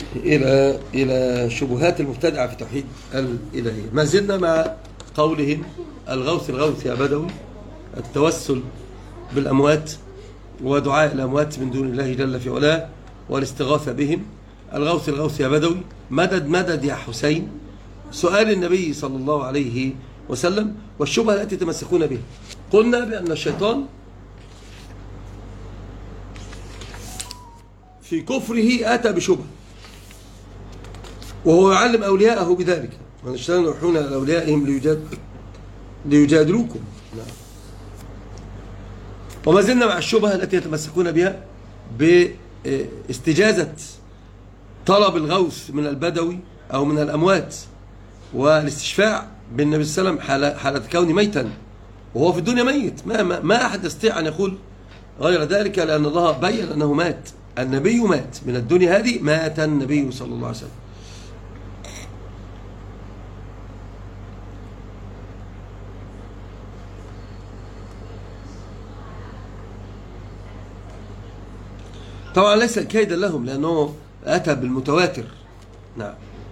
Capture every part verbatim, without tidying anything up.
إلى إلى شبهات المبتدعة في توحيد الإلهية. ما زلنا مع قولهم الغوث الغوث يا بدوي، التوسل بالأموات ودعاء الأموات من دون الله جل في علاه والاستغاثة بهم. الغوث الغوث يا بدوي، مدد مدد يا حسين، سؤال النبي صلى الله عليه وسلم، والشبهة التي تمسكون بها. قلنا بأن الشيطان في كفره أتى بشبهة وهو يعلم أولياءه بذلك، من الشيطان يروحون إلى أوليائهم ليجاد ليجادلوكم. نعم. وما زلنا مع الشبهة التي يتمسكون بها باستجازة طلب الغوث من البدوي أو من الأموات والاستشفاع بالنبي صلى الله عليه وسلم حالة كونه ميتا وهو في الدنيا ميت. ما, ما, ما أحد يستطيع أن يقول غير ذلك، لأن الله بين أنه مات، النبي مات من الدنيا هذه، مات النبي صلى الله عليه وسلم. طبعا ليس كيدا لهم لأنه أتى بالمتواتر. نعم.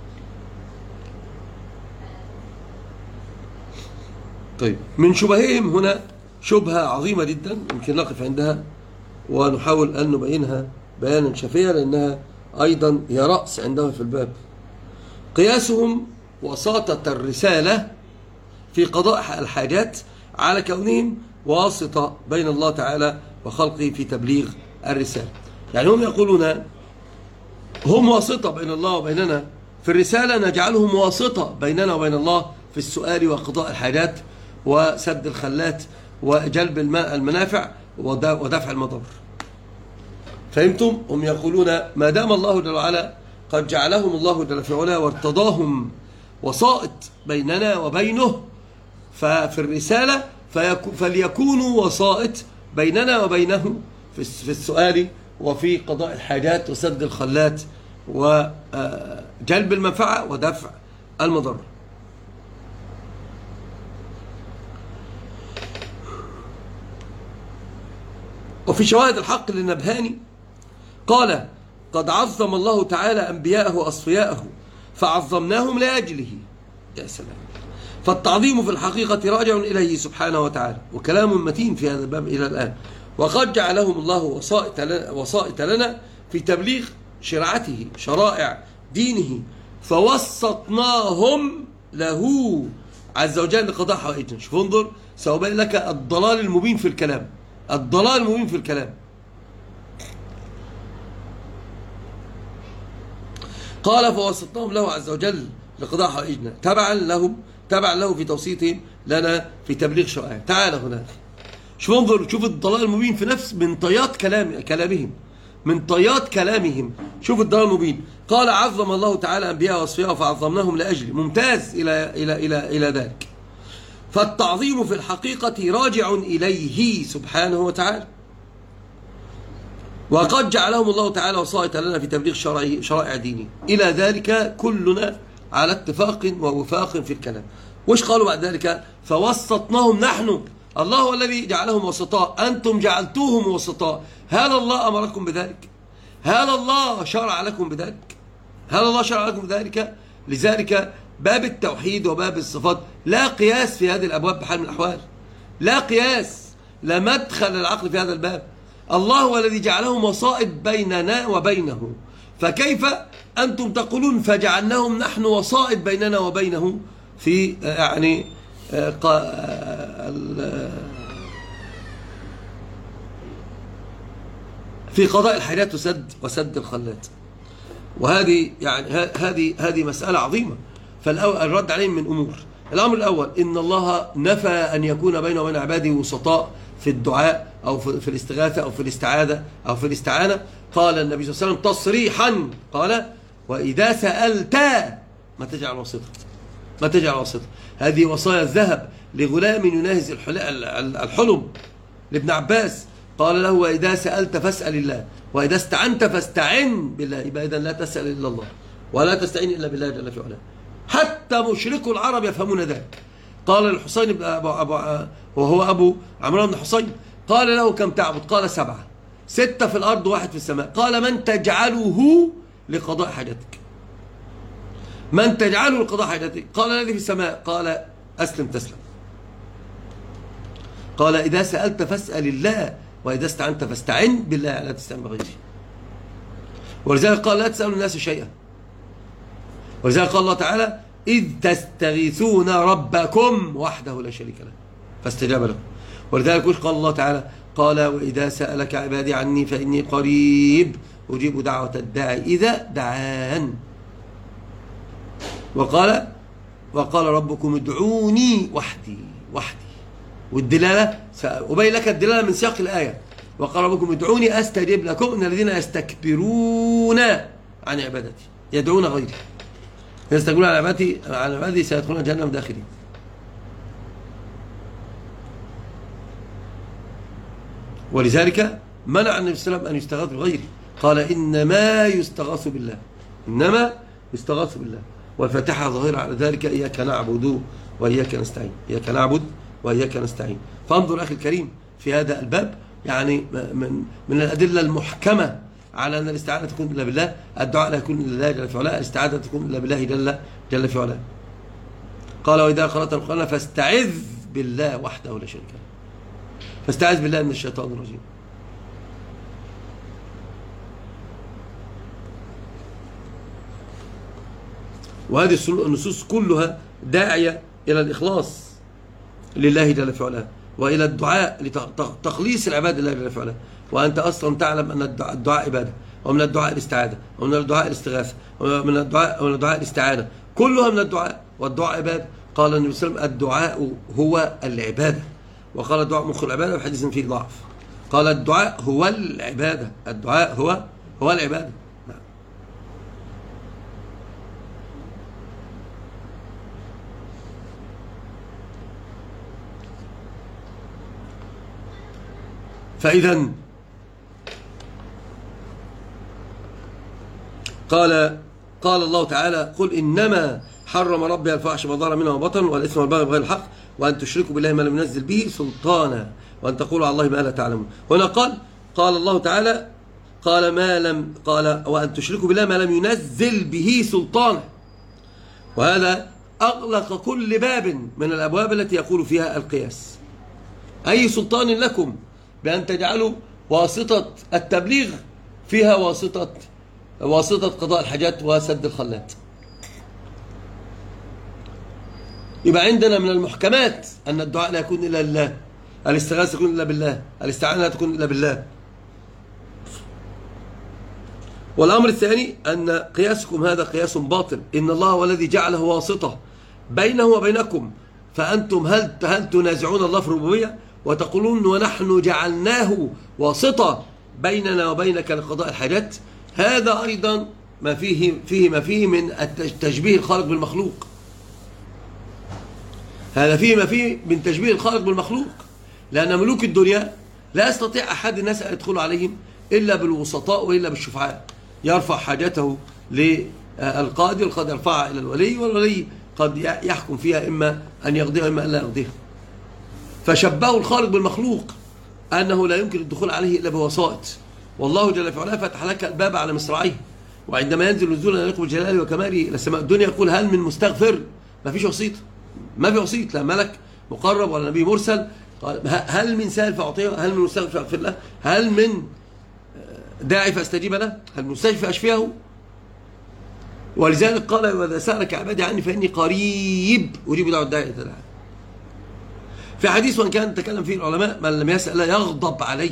طيب، من شبههم هنا شبهة عظيمة جدا يمكن نقف عندها ونحاول أن نبينها بيانا شفيا، لأنها أيضا هي رأس عندهم في الباب. قياسهم وساطة الرسالة في قضاء الحاجات على كونهم واسطة بين الله تعالى وخلقه في تبليغ الرسالة. يعني هم يقولون هم واسطة بين الله وبيننا في الرسالة، نجعلهم واسطة بيننا وبين الله في السؤال وقضاء الحاجات وسد الخلات وجلب الماء المنافع ودفع المضر. فهمتم؟ هم يقولون ما دام الله جل وعلا قد جعلهم الله جل في علاه وارتضاهم وسائط بيننا وبينه، ففي الرسالة فليكونوا وسائط بيننا وبينه في السؤال وفي قضاء الحاجات وسد الخلات وجلب المنفعة ودفع المضر. وفي شواهد الحق للنبهاني قال قد عظم الله تعالى أنبياءه وأصفياءه فعظمناهم لأجله. يا سلام. فالتعظيم في الحقيقة راجع إليه سبحانه وتعالى، وكلام متين في هذا الباب إلى الآن. وقد جعلهم الله وسائط لنا, وسائط لنا في تبليغ شرعته شرائع دينه، فوسطناهم له عز وجل لقضاء حوائجنا. شوف انظر، سأبين لك الضلال المبين في الكلام، الضلال المبين في الكلام. قال فوسطناهم له عز وجل لقضاء حوائجنا تبعا لهم تبعا له في توسيطهم لنا في تبليغ شرائع. تعال هنا شوف انظر، شوف الضلال المبين في نفس من طيات كلام كلامهم من طيات كلامهم شوف الضلال المبين. قال عظم الله تعالى أنبياء وأصفياء فعظمناهم لأجله. ممتاز إلى إلى إلى إلى ذلك. فالتعظيم في الحقيقة راجع إليه سبحانه وتعالى، وقد جعلهم الله تعالى وسائط لنا في تبليغ شرائع دينه. إلى ذلك كلنا على اتفاق ووفاق في الكلام. وش قالوا بعد ذلك؟ فوسطناهم نحن، الله هو الذي جعلهم وسطاء، أنتم جعلتوهم وسطاء. هل الله أمركم بذلك؟ هل الله شرع لكم بذلك؟ هل الله شرع لكم بذلك؟ لذلك باب التوحيد وباب الصفات لا قياس في هذه الأبواب بحال من الأحوال، لا قياس، لا مدخل العقل في هذا الباب. الله هو الذي جعلهم وسائط بيننا وبينه، فكيف أنتم تقولون فجعلناهم نحن وسائط بيننا وبينه في يعني في قضاء الحاجات وسد وسد الخلات. وهذه يعني هذه هذه مسألة عظيمة. فالرد عليهم من أمور. الأمر الأول إن الله نفى أن يكون بينه وبين عباده وسطاء في الدعاء أو في الاستغاثة أو في الاستعاذة أو في الاستعانة. قال النبي صلى الله عليه وسلم تصريحا، قال وإذا سألت ما تجعل وسطا، ما تجعل وسطا. هذه وصايا الذهب لغلام يناهز الحلم لابن عباس. قال له وإذا سألت فاسأل الله وإذا استعنت فاستعن بالله. يبقى إذن لا تسأل إلا الله ولا تستعين إلا بالله جل في علاه. حتى مشركو العرب يفهمون ذلك. قال الحسين بن أبو أبو وهو أبو عمران بن حسين، قال له كم تعبد؟ قال سبعة، ستة في الأرض وواحد في السماء. قال من تجعله لقضاء حاجتك. من تجعله لقضاء حاجتك؟ قال الذي في السماء. قال أسلم تسلم. قال إذا سألت فاسأل الله، وإذا استعنت فاستعن بالله، لا تستعن بغيره. ولذلك قال لا تسألوا الناس شيئا. ولذلك قال الله تعالى إذ تستغيثون ربكم وحده لا شريك له فاستجاب لكم. ولذلك قال الله تعالى قال وإذا سألك عبادي عني فإني قريب أجيب دعوة الداعي إذا دعان. وقال وقال ربكم ادعوني وحدي وحدي. والدلالة أبين لك الدلالة من سياق الآية. وقال ربكم ادعوني أستجب لكم إن الذين يستكبرون عن عبادتي يدعون غيري يستكبرون عن عبادتي عن عبادتي سيدخلون جهنم داخلين. ولذلك منع النبي صلى الله عليه وسلم أن يستغاث بغيره. قال إنما يستغاث بالله إنما يستغاث بالله. والفاتحة ظاهرة على ذلك إياك نعبد وإياك نستعين إياك نعبد وإياك نستعين. فانظر أخي الكريم في هذا الباب يعني من من الأدلة المحكمة على أن الاستعانة تكون إلا بالله، الدعاء لا يكون إلا بالله جل في علاه، الاستعاذة تكون إلا بالله جل جل في علاه. قال وإذا قرأت القرآن فاستعذ بالله وحده لا شريك له. فاستعذ بالله من الشيطان الرجيم. وهذه النصوص كلها داعية إلى الإخلاص لله جل في علاه، وإلى الدعاء لتخليص العباد لله جل في علاه. وأنت أصلا تعلم أن الدعاء عبادة، ومن الدعاء الاستعاذة، ومن الدعاء الاستغاثة، ومن الدعاء ومن الدعاء الاستعانة، كلها من الدعاء، والدعاء عبادة. قال النبي صلى الله عليه وسلم الدعاء هو العبادة. وقال الدعاء مخ العبادة وحديث فيه ضعف. قال الدعاء هو العبادة، الدعاء هو هو العبادة. نعم. فإذا قال قال الله تعالى قل إنما حرم ربي الفواحش ما ظهر منها وبطن والإثم والبغي بغير الحق وأن تشركوا بالله ما لم ينزل به سلطانا وأن تقولوا على الله ما لا تعلمون. هنا قال قال الله تعالى قال ما لم قال وأن تشركوا بالله ما لم ينزل به سلطانا. وهذا أغلق كل باب من الأبواب التي يقول فيها القياس. أي سلطان لكم بأن تجعلوا واسطة التبليغ فيها واسطة واسطة قضاء الحاجات وسد الخلات. يبقى عندنا من المحكمات أن الدعاء لا يكون إلا لله، الاستغاثة تكون إلا بالله، الاستعانة لا تكون إلا بالله. والأمر الثاني أن قياسكم هذا قياس باطل. إن الله هو الذي جعله واسطة بينه وبينكم، فأنتم هل هل تنازعون الله في الربوبية وتقولون ونحن جعلناه واسطة بيننا وبينك لقضاء الحاجات؟ هذا أيضا ما فيه فيه ما فيه من تشبيه الخالق بالمخلوق. هذا فيه ما فيه من تشبيه الخالق بالمخلوق، لأن ملوك الدنيا لا يستطيع أحد الناس أن يدخل عليهم إلا بالوسطاء وإلا بالشفعاء. يرفع حاجته للقاضي، والقاضي يرفعها إلى الولي، والولي قد يحكم فيها إما أن يقضيها إما أن لا يقضيها. فشبهوا الخالق بالمخلوق أنه لا يمكن الدخول عليه إلا بوسائط. والله جل في علاه فتح لك الباب على مصراعيه، وعندما ينزل نزولا يليق بجلاله وكماله إلى السماء الدنيا يقول هل من مستغفر؟ ما فيش وسيط، ما في وسيط، لا ملك مقرب ولا نبي مرسل. قال هل من سائل فأعطيه؟ هل من مستغفر فأغفر له؟ هل من داعي فأستجيب له؟ هل من مستشفى فأشفيه؟ ولذلك قال وإذا سألك عبادي عني فإني قريب أجيب دعوة الداعي إذا دعاني. في حديث وان كان تكلم فيه العلماء من لم يسأل لا يغضب عليه.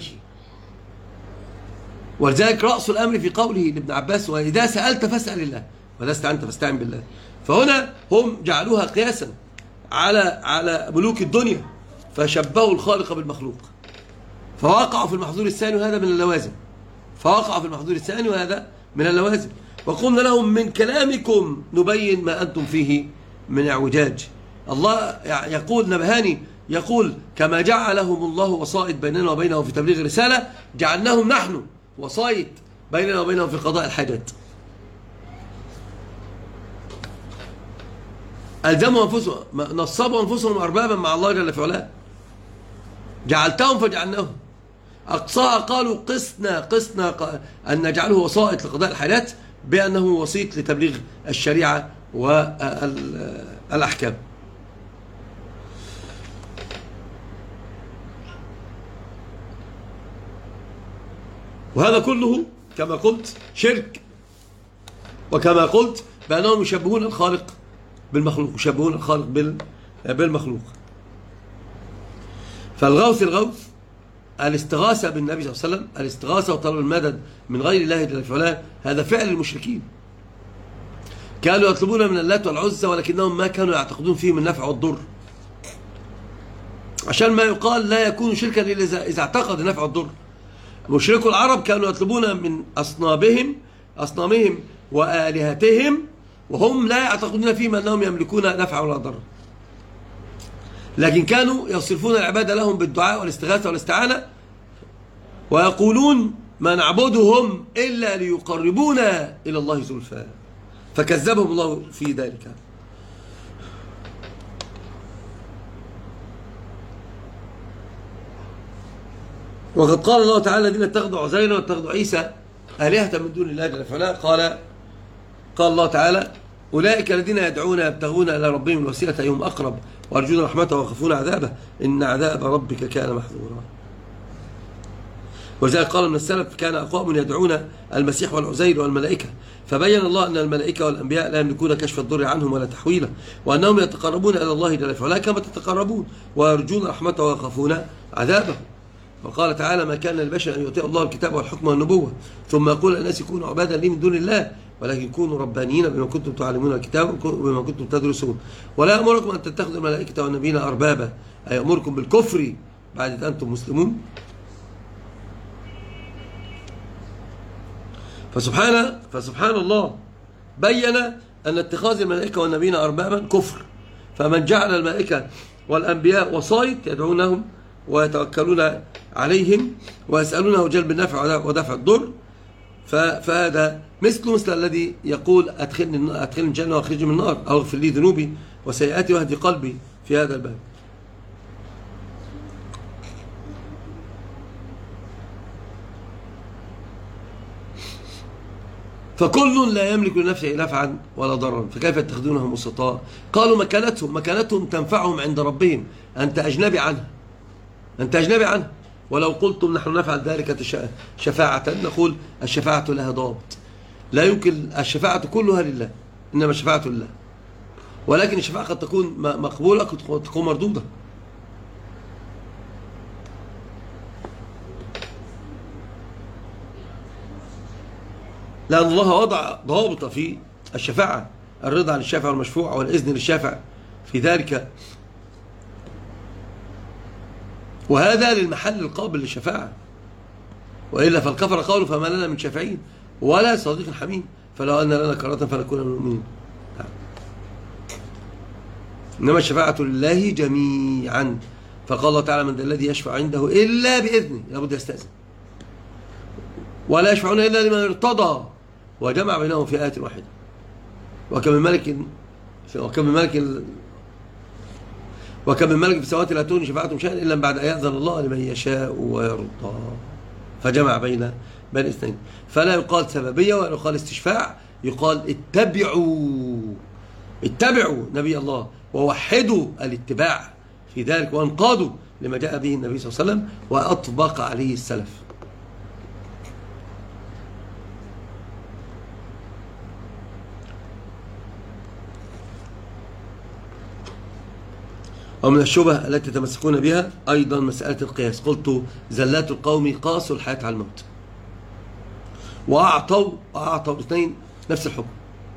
ولذلك رأس الأمر في قوله لابن عباس وإذا سألت فاسأل الله وإذا استعنت فاستعن بالله. فهنا هم جعلوها قياسا على على ملوك الدنيا، فشبهوا الخالق بالمخلوق، فوقعوا في المحظور الثاني وهذا من اللوازم. فوقعوا في المحظور الثاني وهذا من اللوازم. وقلنا لهم من كلامكم نبين ما أنتم فيه من اعوجاج. الله يقول نبهاني يقول كما جعلهم الله وسائط بيننا وبينهم في تبليغ الرسالة جعلناهم نحن وسائط بيننا وبينهم في قضاء الحاجات. ألزموا أنفسهم، نصبوا أنفسهم أربابا مع الله جل في علاه، جعلتهم فجعلناهم. أقصاها قالوا قسنا قسنا أن نجعله وسائط لقضاء الحاجات بأنه وسيط لتبليغ الشريعة والأحكام. وهذا كله كما قلت شرك، وكما قلت بأنهم يشبهون الخالق بالمخلوق، يشبهون الخالق بالمخلوق. فالغوث الغوث الاستغاثة بالنبي صلى الله عليه وسلم، الاستغاثة وطلب المدد من غير الله جل وعلا، هذا فعل المشركين. كانوا يطلبون من اللات والعزى ولكنهم ما كانوا يعتقدون فيهم النفع والضر، عشان ما يقال لا يكون شركا إلا إذا اعتقد النفع والضر. مشركو العرب كانوا يطلبون من أصنامهم أصنامهم وآلهتهم وهم لا يعتقدون فيهم أنهم يملكون نفع ولا ضر، لكن كانوا يصرفون العبادة لهم بالدعاء والاستغاثة والاستعانة، ويقولون ما نعبدهم إلا ليقربونا إلى الله زلفى، فكذبهم الله في ذلك. وقد قال الله تعالى الذين اتخذوا عزيرا واتخذوا عيسى آلهة من دون الله جل وعلا، قال قال الله تعالى أولئك الذين يدعون يبتغون إلى ربهم الوسيلة أيهم أقرب ويرجون رحمته ويخافون عذابه إن عذاب ربك كان محذورا. ولذلك قال من السلف كان أقوام يدعون المسيح والعزير والملائكة، فبين الله أن الملائكة والأنبياء لا يملكون كشف الضر عنهم ولا تحويله، وأنهم يتقربون إلى الله جل وعلا كما تتقربون ويرجون رحمته ويخافون عذابه. وقال تعالى ما كان للبشر أن يؤتيه الله الكتاب والحكم والنبوة ثم يقول الناس يكونوا عبادا لي من دون الله ولكن كونوا ربانيين بما كنتم تعلمون الكتاب وبما كنتم تدرسون ولا يأمركم أن تتخذوا الملائكة والنبيين أربابا أي يأمركم بالكفر بعد أن أنتم مسلمون. فسبحان فسبحان الله بين أن اتخاذ الملائكة والنبيين أربابا كفر، فمن جعل الملائكة والأنبياء وسائط يدعونهم ويتوكلون عليهم ويسألونه جلب النفع ودفع الضر، فهذا مثل مثل الذي يقول أدخلني أدخلني الجنة وأخرجني من النار أو اغفر لي ذنوبي وسيئاتي واهدي قلبي في هذا الباب. فكل لا يملك لنفسه نفعا ولا ضرا فكيف يتخذونهم وسطاء؟ قالوا مكانتهم مكانتهم تنفعهم عند ربهم، أنت أجنبي عنها أنت أجنبي عنها ولو قلتم نحن نفعل ذلك شفاعة نقول الشفاعة لها ضابط، لا يمكن الشفاعة كلها لله إنما الشفاعة لله، ولكن الشفاعة قد تكون مقبولة قد تكون مردودة. لأن الله وضع ضابط في الشفاعة، الرضا عن الشافع والمشفوع والإذن للشافع في ذلك، وهذا للمحل القابل للشفاعة، وإلا فالكفر قالوا فما لنا من شافعين ولا صديق حميم فلو أن لنا كرة فنكون من المؤمنين. إنما الشفاعة لله جميعا، فقال الله تعالى من ذا الذي يشفع عنده إلا بإذنه، لابد يستأذن، ولا يشفعون إلا لمن ارتضى، وجمع بينهم في آية واحدة. وكم من ملك وكم من ملك وكم من ملك في السماوات لا تغني شفاعتهم شيئا إلا بعد أن يأذن الله لمن يشاء ويرضى، فجمع بين بين الاثنين. فلا يقال سببية ولا يقال استشفاع، يقال اتبعوا اتبعوا نبي الله ووحدوا الاتباع في ذلك وانقادوا لما جاء به النبي صلى الله عليه وسلم وأطبق عليه السلف. ومن الشبه التي تمسكون بها أيضا مسألة القياس. قلت زلات القوم قاسوا الحياة على الموت وأعطوا أعطوا الاثنين نفس الحكم.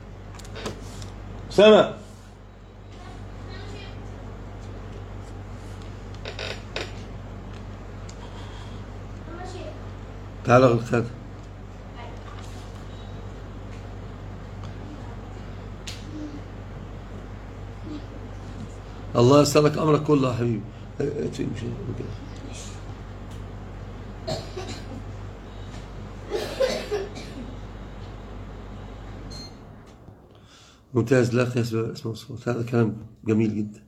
سما تعال غلق هذا. الله يسألك أمرك كله يا حبيبي. ممتاز، لا قياس بالاسم والصفات، هذا كلام جميل جدا.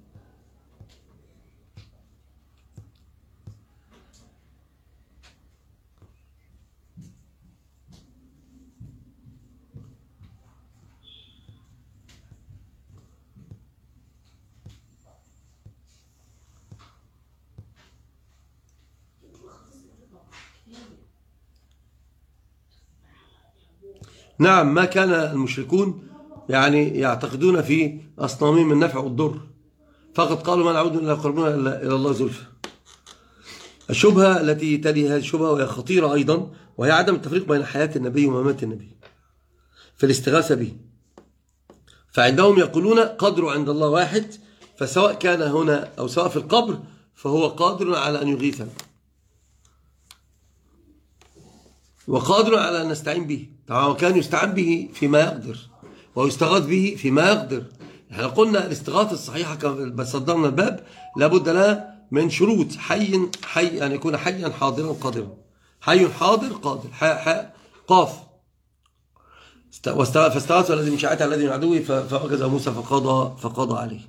نعم، ما كان المشركون يعني يعتقدون في أصنامهم النفع والضر، فقد قالوا ما نعود إلا قربنا إلى الله زلفى. الشبهة التي تلي هذه الشبهة وهي خطيرة أيضا، وهي عدم التفريق بين حياة النبي وممات النبي في الاستغاثة به. فعندهم يقولون قدره عند الله واحد، فسواء كان هنا أو سواء في القبر فهو قادر على أن يغيثنا وقادر على أن نستعين به. طبعا وكان يستعان به فيما يقدر ويستغاث به فيما يقدر. احنا قلنا الاستغاثة الصحيحة كما صدرنا الباب لابد لها من شروط: حي حي أن يكون حيا حاضرا قادرا. حي حاضر قادر. حاء حاء قاف. فاستغاث الذي من شيعته الذي من عدوه فوجز موسى فقضى فقضى عليه.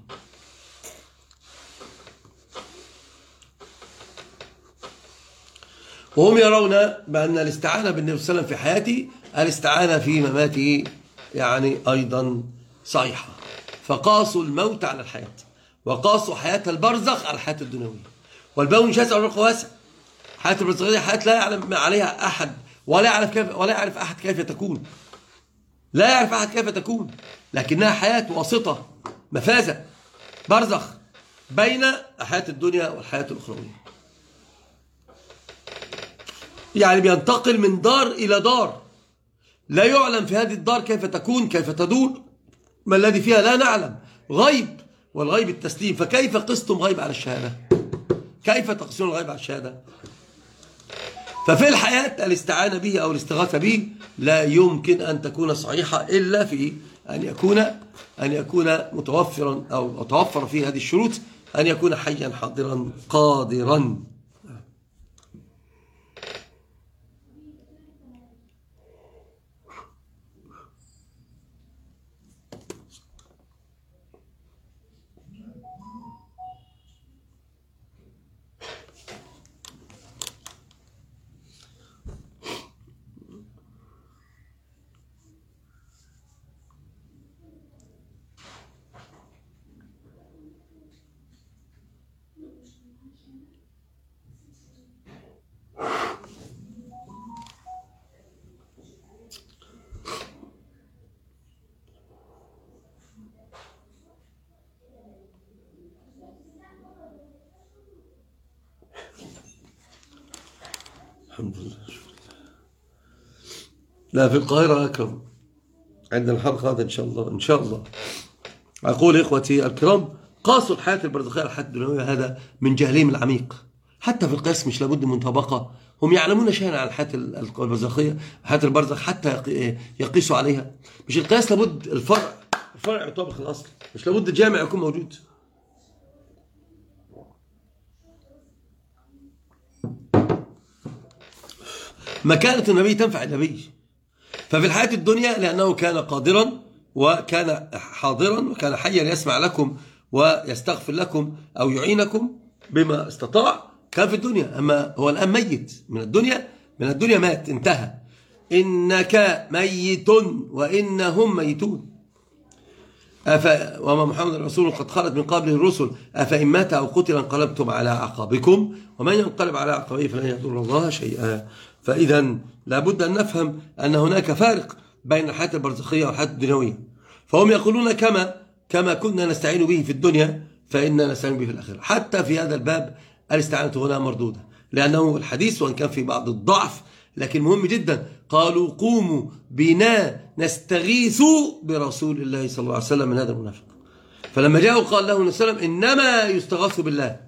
وهم يرون بأن الاستعانة بالنبي صلى الله عليه وسلم في حياته الاستعانة في مماته يعني أيضا صحيحة. فقاسوا الموت على الحياة، وقاسوا حياة البرزخ على الحياة الدنيوية. والبون شاسع والرق واسع. حياة البرزخية حياة لا يعلم عليها أحد، ولا يعرف كيف ولا يعرف أحد كيف تكون. لا يعرف أحد كيف تكون، لكنها حياة واسطة مفازة برزخ بين حياة الدنيا والحياة الأخروية. يعني بينتقل من دار إلى دار، لا يعلم في هذه الدار كيف تكون كيف تدور، ما الذي فيها لا نعلم. غيب، والغيب التسليم. فكيف قستم غيب على الشهادة؟ كيف تقسمون الغيب على الشهادة؟ ففي الحياة الاستعانة به أو الاستغاثة به لا يمكن أن تكون صحيحة إلا في أن يكون أن يكون متوفرا أو توفر فيه هذه الشروط: أن يكون حيا حاضرا قادرا. الحمد لله. لا، في القاهرة أكرم عندنا الحلقة هذا إن شاء الله إن شاء الله. أقول إخوتي الكرام، قاسوا الحياة البرزخية على الحياة الدنيوية، هذا من جهلهم العميق. حتى في القياس مش لابد من طبقة، هم يعلمون شيئا عن الحياة البرزخية، حياة البرزخ، حتى يقيسوا عليها. مش القياس لابد الفرع الفرع يطابق الأصل، مش لابد الجامع يكون موجود. مكانة النبي تنفع النبي. ففي الحياة الدنيا لأنه كان قادرا وكان حاضرا وكان حيا يسمع لكم ويستغفر لكم أو يعينكم بما استطاع، كان في الدنيا. أما هو الآن ميت من الدنيا، من الدنيا مات، انتهى. إنك ميت وإنهم ميتون. أفا وما محمد رسول قد خلت من قبله الرسل أفإن مات أو قتل انقلبتم على أعقابكم ومن ينقلب على عقبيه فلن يضر الله شيئا. فإذا لابد أن نفهم أن هناك فارق بين الحياة البرزخية والحياة الدنيوية. فهم يقولون كما كما كنا نستعين به في الدنيا فإننا نستعين به في الآخرة. حتى في هذا الباب الاستعانة هنا مردودة، لأنه الحديث وإن كان في بعض الضعف لكن مهم جدا. قالوا قوموا بنا نستغيث برسول الله صلى الله عليه وسلم من هذا المنافق. فلما جاءوا قال له النبي صلى الله عليه وسلم إنما يستغاث بالله،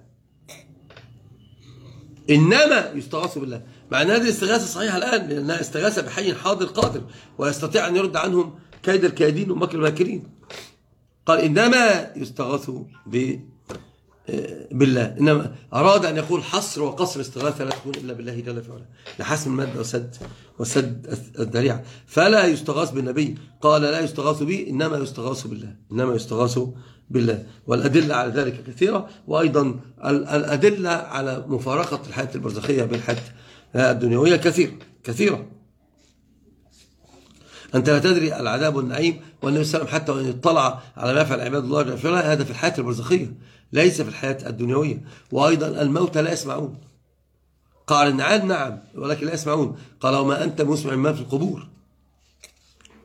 إنما يستغاث بالله. مع أن هذه الاستغاثة صحيحة الآن، لأنها استغاثة بحي حاضر قادر ويستطيع أن يرد عنهم كيد الكائدين ومكر الماكرين. قال إنما يستغاث بالله. إنما أراد أن يقول حصر وقصر استغاثة لا تكون إلا بالله جل في علاه لحسم المادة وسد وسد الذريعة. فلا يستغاث بالنبي، قال لا يستغاث به، إنما يستغاث بالله، إنما يستغاث بالله. والأدلة على ذلك كثيرة، وأيضا الأدلة على مفارقة الحياة البرزخية بالحياة الدنيوية كثير كثيرة. أنت لا تدري العذاب والنعيم، والنبي صلى الله عليه وسلم حتى وإن اطلع على ما يفعل عباد الله جل في علاه هذا في الحياة البرزخية ليس في الحياة الدنيوية. وأيضا الموتى لا يسمعون. قال النعام نعم ولكن لا يسمعون. قال وما أنت مسمع ما في القبور.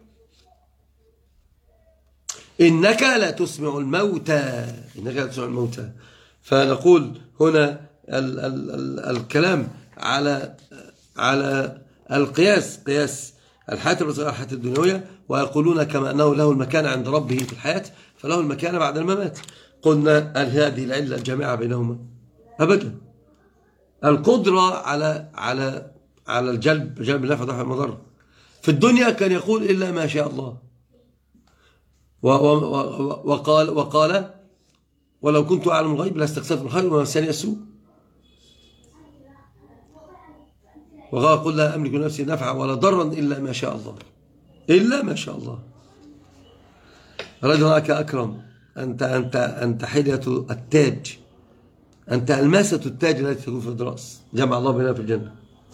إنك لا تسمع الموتى، إنك لا تسمع الموتى. فنقول هنا ال ال ال الكلام على على القياس، قياس الحياة البرزخية الحياة الدنيوية، ويقولون كما أنه له المكان عند ربه في الحياة فله المكان بعد الممات. قلنا هل هذه العلة الجامعة بينهما؟ أبدا. القدرة على على على الجلب، جلب النفع ودفع المضر في الدنيا كان يقول إلا ما شاء الله، وقال وقال ولو كنت أعلم الغيب لاستكثرت من الخير وما مسني السوء، وقال قل لا أملك لنفسي نفعا ولا ضرا إلا ما شاء الله، إلا ما شاء الله. رجلك أكرم، أنت أنت أنت حلية التاج، أنت ألماسة التاج التي تكون في الراس، جمع الله بنا في الجنة.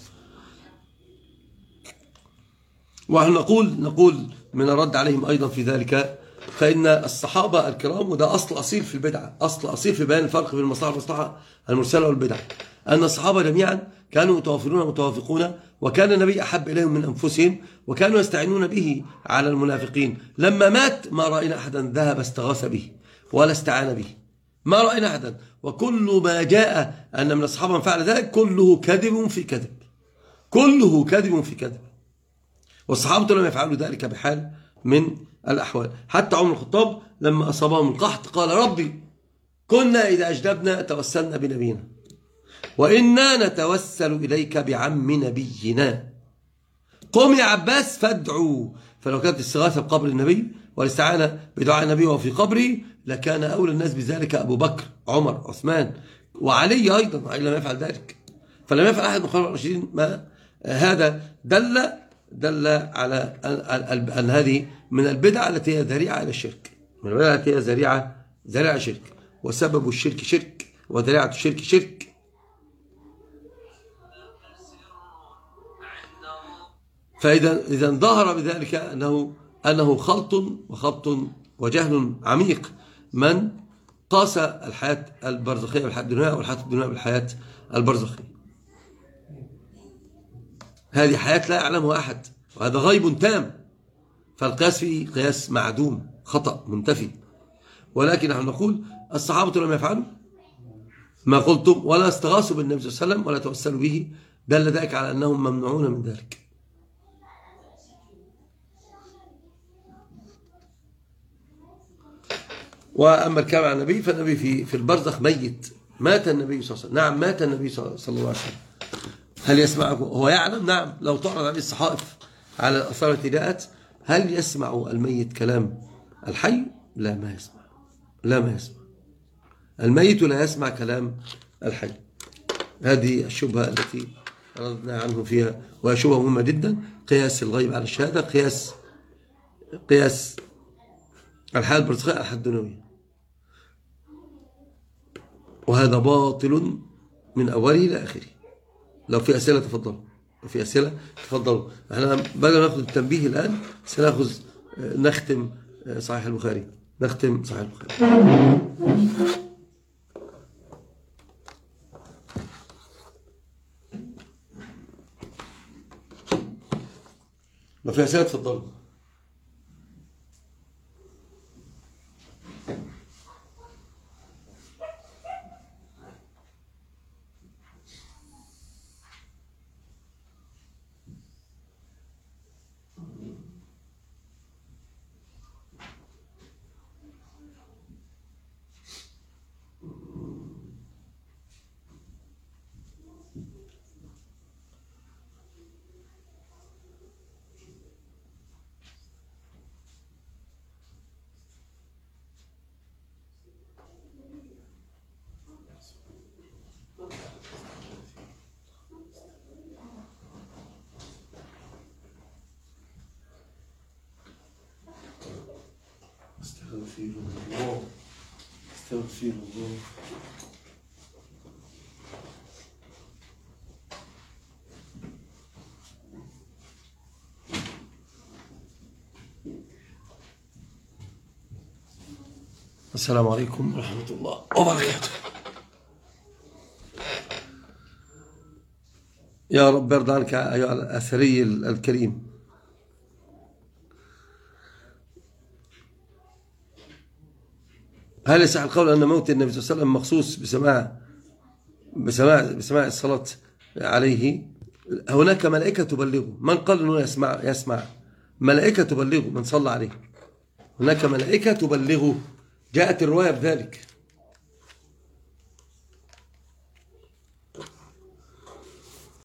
ونحن نقول نقول من الرد عليهم أيضا في ذلك، فإن الصحابة الكرام، وده أصل أصيل في البدعة، أصل أصيل في بيان الفرق بين المصلحة والمصلحة المرسلة والبدعة، أن الصحابة جميعا كانوا متوافرون متوافقون، وكان النبي أحب إليهم من أنفسهم، وكانوا يستعينون به على المنافقين. لما مات ما رأينا أحدا ذهب استغاث به ولا استعان به، ما رأينا أحدا. وكل ما جاء أن من الصحابة من فعل ذلك كله كذب في كذب، كله كذب في كذب. والصحابة لم يفعلوا ذلك بحال من الأحوال. حتى عمر الخطاب لما أصابهم القحط قال ربي كنا إذا أجدبنا توسلنا بنبينا وإنا نتوسل إليك بعم نبينا، قم يا عباس فادعوا. فلو كانت الاستغاثة بقبر النبي والاستعانة بدعاء النبي وفي قبره لكان أولى الناس بذلك أبو بكر، عمر، عثمان، وعلي أيضا، علي لم يفعل ذلك. فلم يفعل أحد من الخلفاء الراشدين ما هذا. دل دل على أن هذه من البدع التي هي ذريعة إلى الشرك، من البدع التي هي ذريعة ذريعة شرك، وسبب الشرك شرك، وذريعة الشرك شرك. فإذا إذا ظهر بذلك أنه أنه خلط وخبط وجهل عميق من قاس الحياة البرزخية بالحياة الدنيوية والحياة الدنيوية بالحياة البرزخية. هذه حياة لا يعلمها أحد، وهذا غيب تام، فالقياس فيه قياس معدوم خطأ منتفي. ولكن نحن نقول الصحابة لم يفعلوا ما قلتم ولا استغاثوا بالنبي صلى الله عليه وسلم ولا توسلوا به، دل ذلك على أنهم ممنوعون من ذلك. وأما الكلام عن النبي فالنبي في في البرزخ ميت، مات النبي صلى الله عليه وسلم، نعم مات النبي صلى الله عليه وسلم. هل يسمعه هو يعلم؟ نعم. لو تعرض عليه الصحائف على الأثار التي جاءت، هل يسمع الميت كلام الحي؟ لا ما يسمع، لا ما يسمع. الميت لا يسمع كلام الحي. هذه الشبهة التي ردنا عنه فيها، وهي شبهة مهمة جدا. قياس الغيب على الشهادة، قياس قياس الحياة البرزخية على الحياة الدنيوية، وهذا باطل من أوله إلى آخره. لو في أسئلة تفضلوا، لو في أسئلة تفضلوا. احنا بدل ناخذ التنبيه الآن سنأخذ نختم صحيح البخاري، نختم صحيح البخاري. لو في أسئلة تفضلوا. استغفر الله، استغفر الله. السلام عليكم ورحمة الله وبركاته. يا رب ارضى عنك أيها الأثري الكريم. هل يصح القول أن موت النبي صلى الله عليه وسلم مخصوص بسماع بسماع بسماع الصلاة عليه؟ هناك ملائكة تبلغه. من قال أنه يسمع يسمع ملائكة تبلغه من صلى عليه. هناك ملائكة تبلغه، جاءت الرواية بذلك.